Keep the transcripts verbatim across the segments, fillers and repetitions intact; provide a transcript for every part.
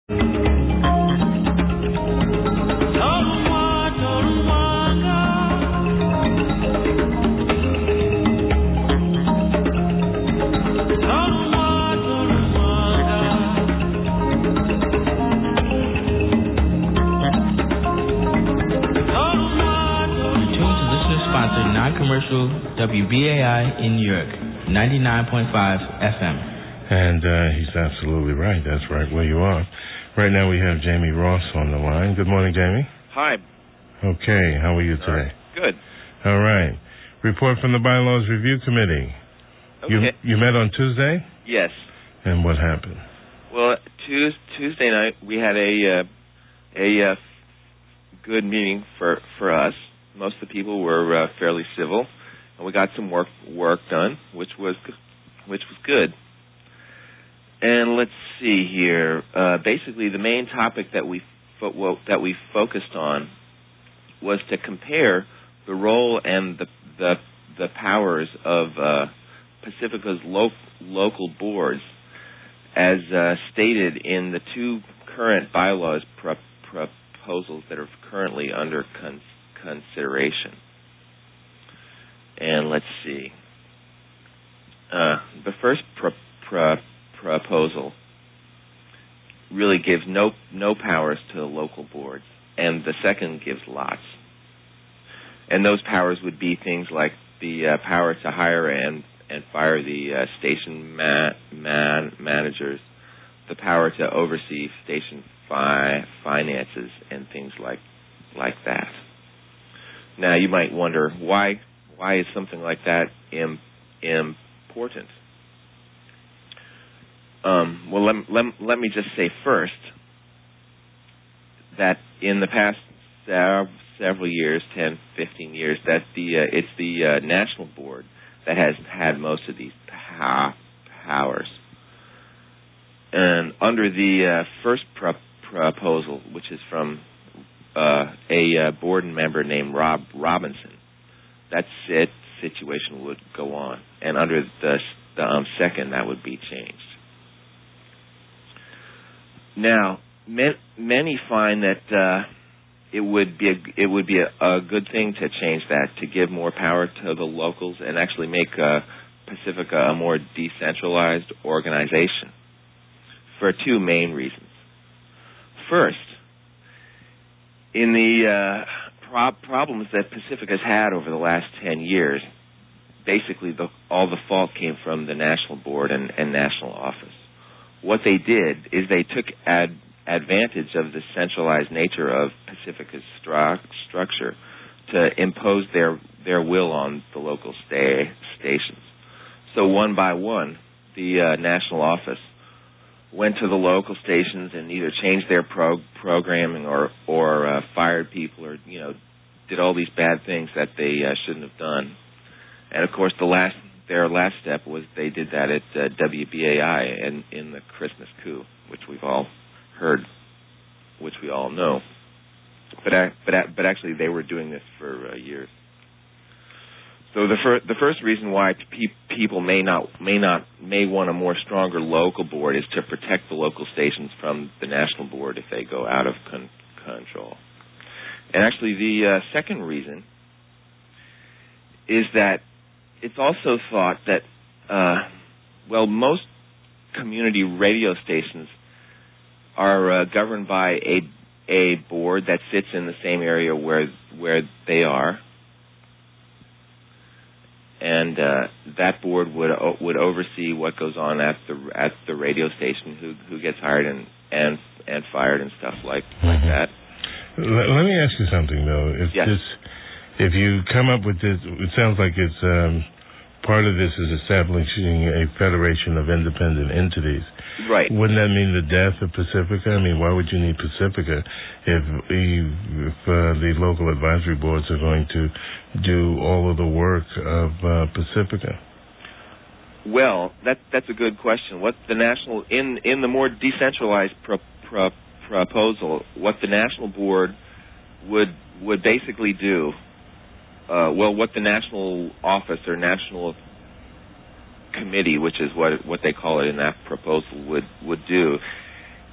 W B A I in New York, ninety-nine point five F M. And uh, he's absolutely right. That's right where you are. Right now we have Jamie Ross on the line. Good morning, Jamie. Hi. Okay, how are you today? Good. All right. Report from the Bylaws Review Committee. Okay. You, you met on Tuesday? Yes. And what happened? Well, Tuesday night we had a uh, a uh, good meeting for, for us. Most of the people were uh, fairly civil. And we got some work work done, which was which was good. And let's see here. Uh, basically, the main topic that we fo- well, that we focused on was to compare the role and the the, the powers of uh, Pacifica's lo- local boards, as uh, stated in the two current bylaws pro- proposals that are currently under con- consideration. And let's see. Uh, the first pro- pro- proposal really gives no no powers to the local boards, and the second gives lots. And those powers would be things like the uh, power to hire and, and fire the uh, station ma- man- managers, the power to oversee station fi- finances, and things like like that. Now, you might wonder, why why is something like that im- important? Um, well, let, let, let me just say first that in the past sev- several years, ten, fifteen years, that the uh, it's the uh, National Board that has had most of these pow- powers. And under the uh, first pro- proposal, which is from uh, a uh, board member named Rob Robinson, that sit- situation would go on. And under the, the um, second, that would be changed. Now, ma- many find that uh, it would be a, it would be a, a good thing to change that, to give more power to the locals and actually make uh, Pacifica a more decentralized organization, for two main reasons. First, in the uh, pro- problems that Pacifica has had over the last ten years, basically the, all the fault came from the National Board and, and National Office. What they did is they took ad- advantage of the centralized nature of Pacifica's stru- structure to impose their, their will on the local sta- stations. So one by one, the uh, National Office went to the local stations and either changed their pro- programming or or uh, fired people, or you know did all these bad things that they uh, shouldn't have done. And of course, the last their last step was they did that at uh, W B A I in in the Christmas coup, which we've all heard, which we all know. But uh, but uh, but actually, they were doing this for uh, years. So the fir- the first reason why pe- people may not may not may want a more stronger local board is to protect the local stations from the national board if they go out of con- control. And actually, the uh, second reason is that it's also thought that uh, well, most community radio stations are uh, governed by a a board that sits in the same area where where they are. And uh, that board would uh, would oversee what goes on at the at the radio station, who who gets hired and and, and fired and stuff like like mm-hmm. that. Let, let me ask you something though. If yes. this, if you come up with this, it sounds like it's um, part of this is establishing a federation of independent entities. Right. Wouldn't that mean the death of Pacifica? I mean, why would you need Pacifica if if uh, the local advisory boards are going to do all of the work of uh, Pacifica? Well, that that's a good question. What the national in in the more decentralized pro, pro, proposal, what the national board would would basically do, uh, well, what the national office or national committee, which is what what they call it in that proposal, would would do,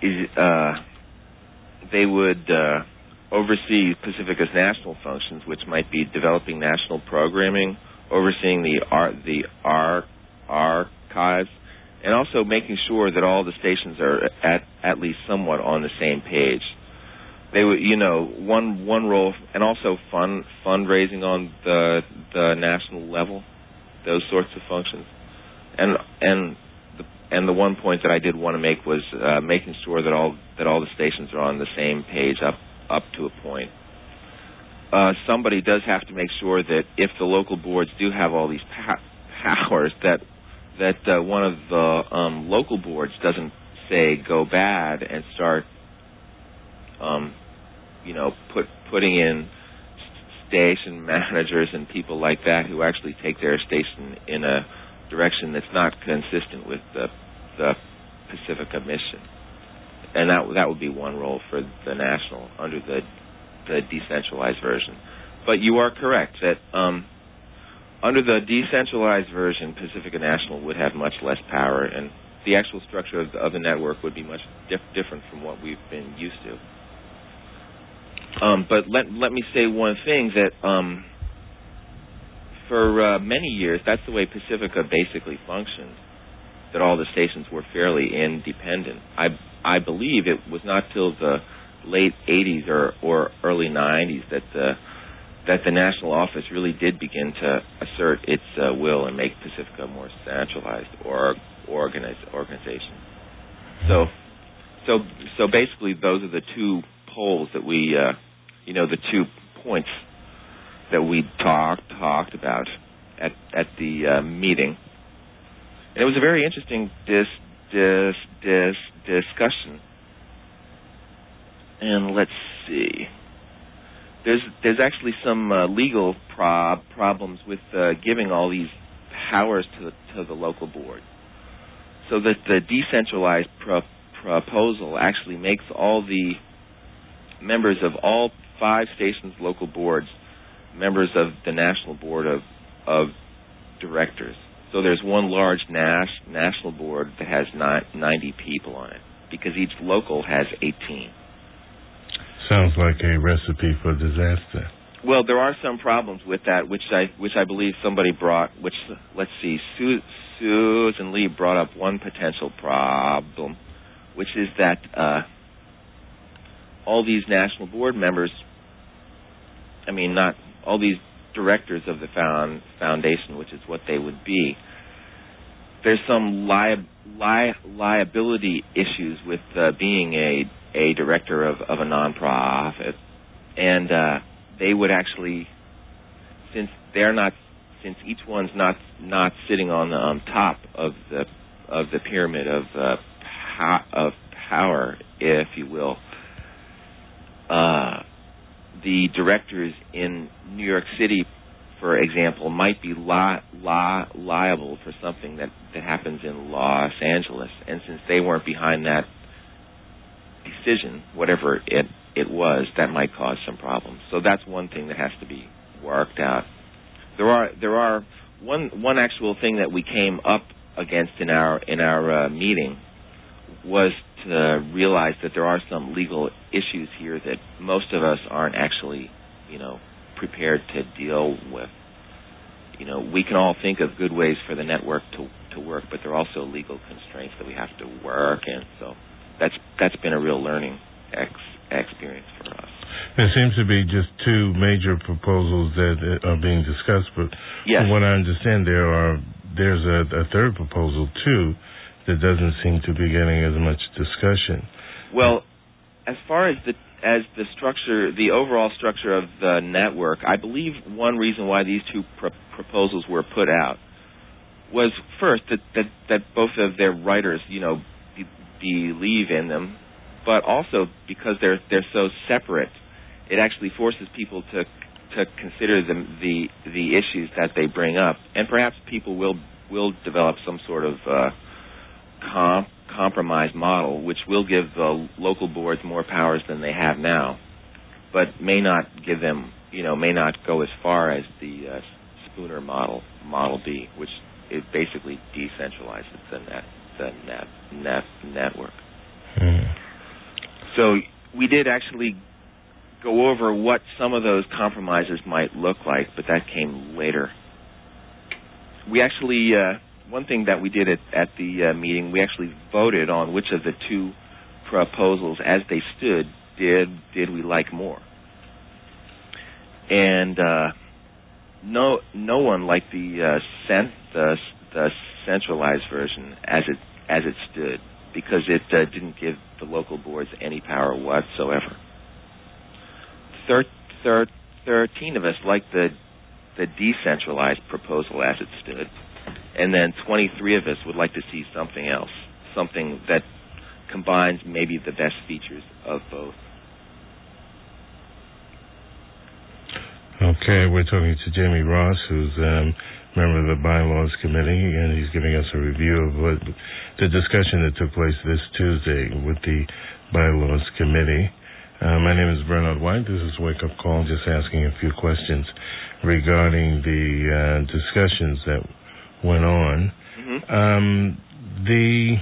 is uh, they would uh, oversee Pacifica's national functions, which might be developing national programming, overseeing the ar- the ar- archives, and also making sure that all the stations are at at least somewhat on the same page. They would, you know, one one role, and also fund fundraising on the the national level, those sorts of functions, and and the, and the one point that I did want to make was uh, making sure that all that all the stations are on the same page up up to a point. Uh, somebody does have to make sure that if the local boards do have all these pa- powers, that that uh, one of the um, local boards doesn't say go bad and start. Um, you know, put putting in station managers and people like that who actually take their station in a direction that's not consistent with the the Pacifica mission. And that that would be one role for the national under the the decentralized version. But you are correct that um, under the decentralized version, Pacifica National would have much less power, and the actual structure of the, of the network would be much dif- different from what we've been used to. Um, but let let me say one thing, that um, for uh, many years, that's the way Pacifica basically functioned, that all the stations were fairly independent. I I believe it was not till the late eighties or, or early nineties that the, that the national office really did begin to assert its uh, will and make Pacifica a more centralized or organized organization. So, so, so basically, those are the two poles that we, uh, you know, the two points that we talked talked about at at the uh, meeting. And it was a very interesting dis dis dis discussion. And let's see, there's there's actually some uh, legal prob problems with uh, giving all these powers to the, to the local board, so that the decentralized pro- proposal actually makes all the members of all five stations' local boards members of the national board of of directors. So there's one large nas- national board that has ni- ninety people on it, because each local has eighteen. Sounds like a recipe for disaster. Well, there are some problems with that, which I which I believe somebody brought. Which let's see, Su- Susan Lee brought up one potential problem, which is that uh, all these national board members, I mean, not all these directors of the found, foundation, which is what they would be, there's some li- li- liability issues with uh, being a, a director of, of a nonprofit. And uh, they would actually, since they're not, since each one's not not sitting on the um, top of the of the pyramid of uh, po- of power, if you will, uh, the directors in New York City, for example, might be li- li- liable for something that, that happens in Los Angeles. And since they weren't behind that decision, whatever it, it was, that might cause some problems. So that's one thing that has to be worked out. There are there are one one actual thing that we came up against in our in our uh, meeting was to realize that there are some legal issues here that most of us aren't actually, you know, prepared to deal with. You know, we can all think of good ways for the network to to work, but there are also legal constraints that we have to work in. So that's that's been a real learning ex, experience for us. There seems to be just two major proposals that are being discussed, but yes. From what I understand, there are there's a, a third proposal too that doesn't seem to be getting as much discussion. Well, as far as the as the structure, the overall structure of the network, I believe one reason why these two pro- proposals were put out was first that, that that both of their writers, you know, be, believe in them, but also because they're they're so separate, it actually forces people to to consider the the the issues that they bring up, and perhaps people will will develop some sort of uh, comp. compromise model, which will give the local boards more powers than they have now, but may not give them, you know, may not go as far as the uh, Spooner model, Model B, which it basically decentralizes the net, the net, net network. Mm. So we did actually go over what some of those compromises might look like, but that came later. We actually, uh, one thing that we did at, at the uh, meeting, we actually voted on which of the two proposals, as they stood, did did we like more. And uh, no no one liked the, uh, cent, the the centralized version as it as it stood, because it uh, didn't give the local boards any power whatsoever. Thir- thir- Thirteen of us liked the the decentralized proposal as it stood, and then twenty-three of us would like to see something else, something that combines maybe the best features of both. Okay, we're talking to Jamie Ross, who's um, member of the Bylaws Committee, and he's giving us a review of what the discussion that took place this Tuesday with the Bylaws Committee. Uh, my name is Bernard White. This is Wake Up Call, just asking a few questions regarding the uh, discussions that went on. Mm-hmm. Um, the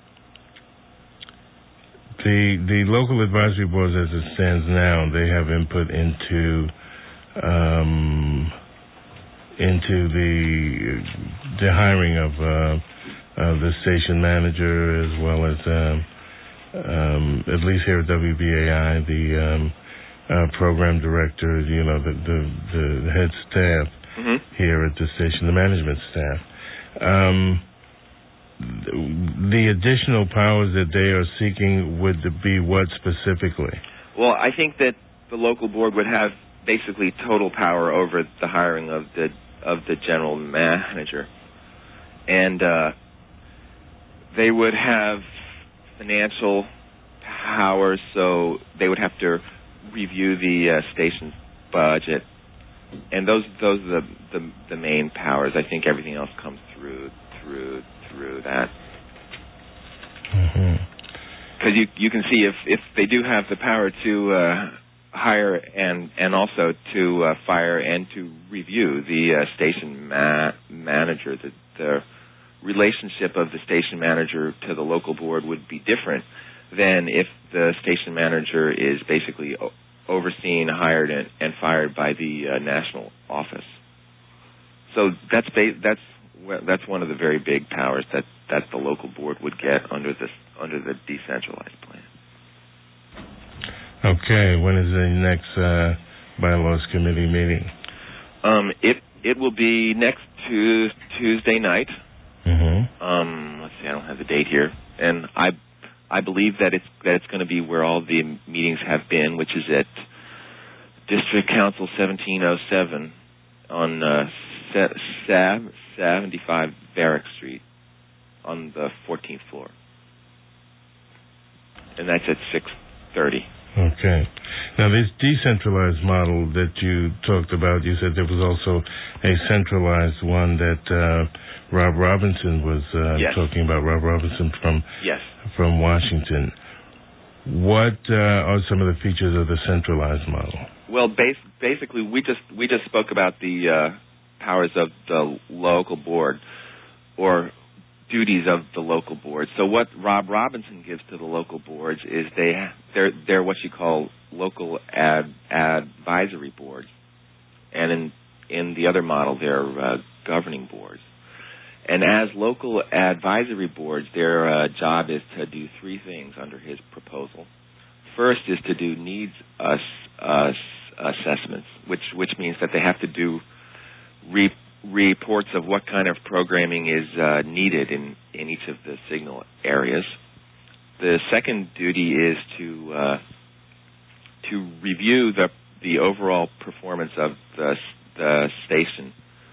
the the local advisory boards, as it stands now, they have input into um, into the the hiring of uh, of the station manager, as well as um, um, at least here at W B A I, the um, uh, program director, you know, the the, the head staff mm-hmm. here at the station, the management staff. Um, the additional powers that they are seeking would be what specifically? Well, I think that the local board would have basically total power over the hiring of the of the general manager, and uh, they would have financial powers, so they would have to review the uh, station's budget, and those those are the, the the main powers. I think everything else comes through through through that. Mm-hmm. Because you you can see if if they do have the power to uh, hire and and also to uh, fire and to review the uh, station ma- manager, the, the relationship of the station manager to the local board would be different than if the station manager is basically o- overseen, hired, and, and fired by the uh, national office. So that's ba- that's that's one of the very big powers that, that the local board would get under this under the decentralized plan. Okay, when is the next uh, bylaws committee meeting? Um, it it will be next tu- Tuesday night. Mm-hmm. Um, let's see, I don't have the date here, and I I believe that it's that it's going to be where all the meetings have been, which is at District Council seventeen oh seven on uh, seventy-five Barrack Street on the fourteenth floor, and that's at six thirty. Okay. Now, this decentralized model that you talked about, you said there was also a centralized one that uh, Rob Robinson was uh, yes. talking about. Rob Robinson from yes. from Washington. What uh, are some of the features of the centralized model? Well, bas- basically, we just we just spoke about the uh, powers of the local board, or duties of the local board. So what Rob Robinson gives to the local boards is they they're they're what you call local ad advisory boards, and in in the other model they're uh, governing boards. And as local advisory boards, their uh, job is to do three things under his proposal. First is to do needs us, us assessments, which which means that they have to do re- reports of what kind of programming is uh, needed in, in each of the signal areas. The second duty is to uh, to review the the overall performance of the the station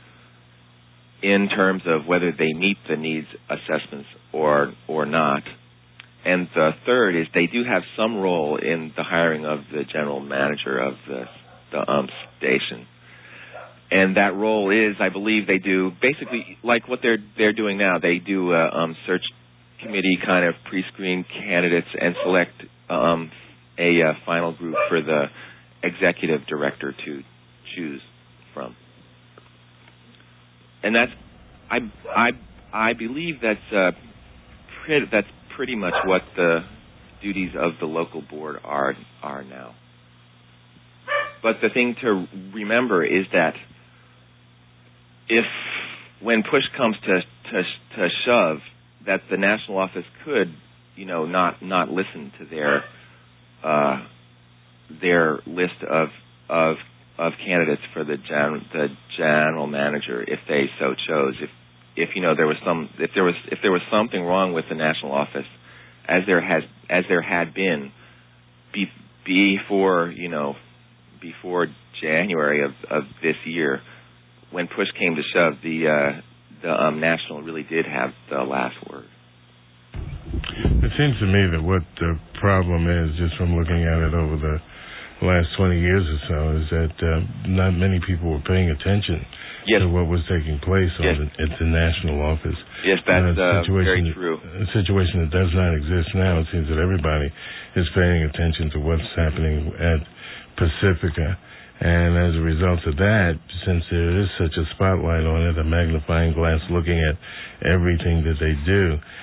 in terms of whether they meet the needs assessments or or not. And the third is they do have some role in the hiring of the general manager of the the um, station. And that role is, I believe, they do basically like what they're they're doing now. They do a um, search committee kind of pre-screen candidates and select um, a uh, final group for the executive director to choose from. And that's, I I I believe that's uh, pretty, that's pretty much what the duties of the local board are are now. But the thing to remember is that if, when push comes to to, to shove, that the national office could, you know, not not listen to their uh, their list of of of candidates for the gen, the general manager if they so chose. If if you know there was some if there was if there was something wrong with the national office, as there has as there had been be, before you know before January of, of this year, when push came to shove, the uh, the um, national really did have the last word. It seems to me that what the problem is, just from looking at it over the last twenty years or so, is that uh, not many people were paying attention yes. to what was taking place yes. on the, at the national office. Yes, that's uh, very that, true. A situation that does not exist now. It seems that everybody is paying attention to what's happening at Pacifica. And as a result of that, since there is such a spotlight on it, a magnifying glass looking at everything that they do,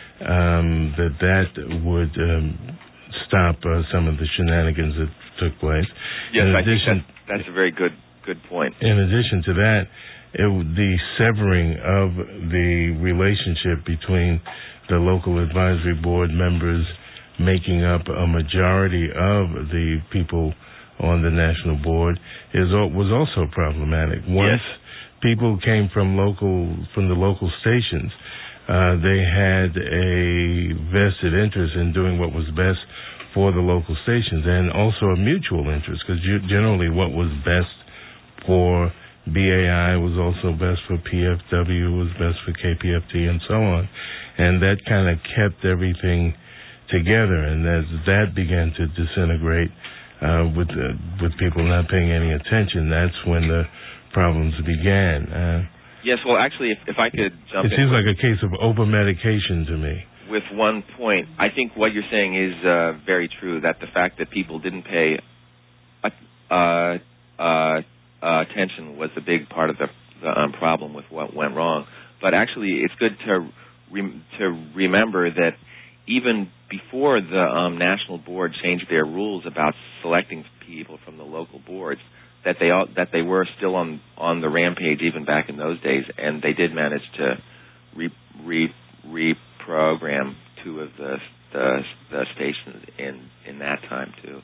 um, that that would um, stop uh, some of the shenanigans that took place. Yes, in I addition, think that's, that's a very good good point. In addition to that, it, the severing of the relationship between the local advisory board members making up a majority of the people on the national board is was also problematic. Once yes. people came from local from the local stations, uh, they had a vested interest in doing what was best for the local stations, and also a mutual interest, because generally what was best for B A I was also best for P F W, was best for K P F T, and so on, and that kind of kept everything together. And as that began to disintegrate, Uh, with uh, with people not paying any attention, that's when the problems began. Uh, yes, well, actually, if, if I could jump it in. It seems like a case of over-medication to me. With one point, I think what you're saying is uh, very true, that the fact that people didn't pay uh, uh, uh, attention was a big part of the, the um, problem with what went wrong. But actually, it's good to re- to remember that even before the um, national board changed their rules about selecting people from the local boards, that they all, that they were still on on the rampage even back in those days, and they did manage to re, re, reprogram two of the, the the stations in in that time too.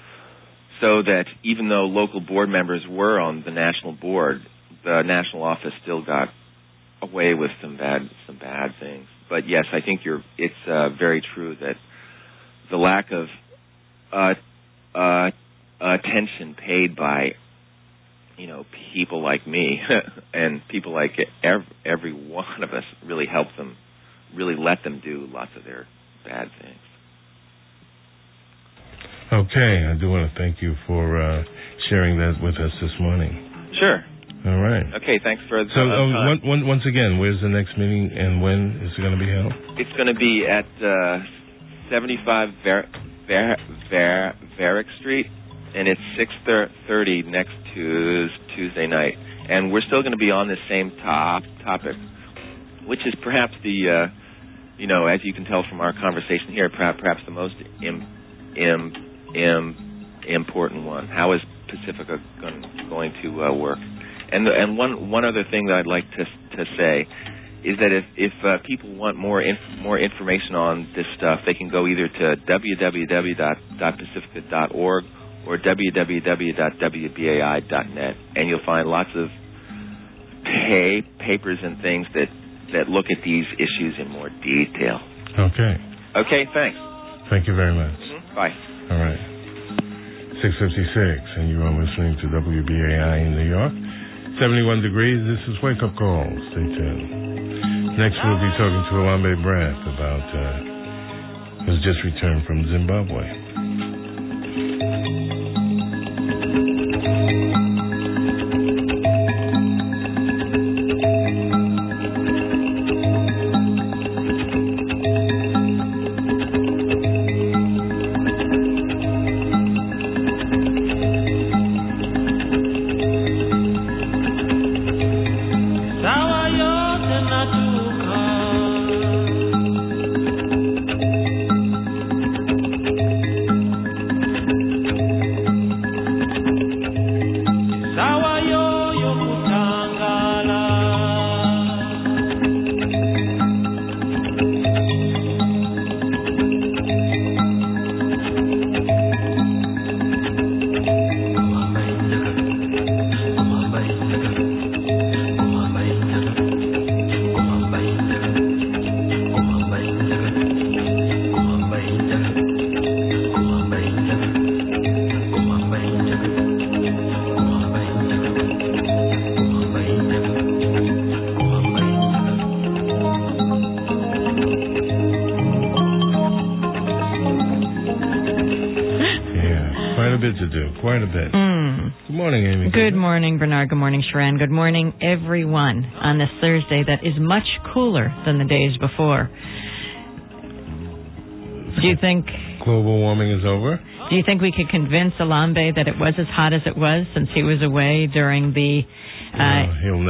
So that even though local board members were on the national board, the national office still got away with some bad some bad things. But yes, I think you're. It's uh, very true that the lack of uh, uh, attention paid by, you know, people like me and people like every, every one of us really helped them, really let them do lots of their bad things. Okay, I do want to thank you for uh, sharing that with us this morning. Sure. All right. Okay, thanks for the So, uh, um, time. one, one, once again, where's the next meeting and when is it going to be held? It's going to be at uh, seventy-five Ver- Ver- Ver- Varick Street, and it's six thirty next Tuesday night. And we're still going to be on the same top topic, which is perhaps the, uh, you know, as you can tell from our conversation here, perhaps, perhaps the most im- im- im- important one. How is Pacifica going, going to uh, work? And the, and one one other thing that I'd like to to say is that if if uh, people want more inf- more information on this stuff, they can go either to w w w dot pacifica dot org or w w w dot w b a i dot net, and you'll find lots of pay, papers and things that, that look at these issues in more detail. Okay. Okay, thanks. Thank you very much. Mm-hmm. Bye. All right. six fifty-six, and you are listening to W B A I in New York. seventy-one degrees, this is Wake Up Call. Stay tuned. Next we'll be talking to Alambe Brath about uh, his just returned from Zimbabwe. Quite a bit to do. Quite a bit. Mm. Good morning, Amy. Good morning, Bernard. Good morning, Sharon. Good morning, everyone, on this Thursday that is much cooler than the days before. Do you think... Global warming is over? Do you think we could convince Alambe that it was as hot as it was since he was away during the... Uh, no, he'll never.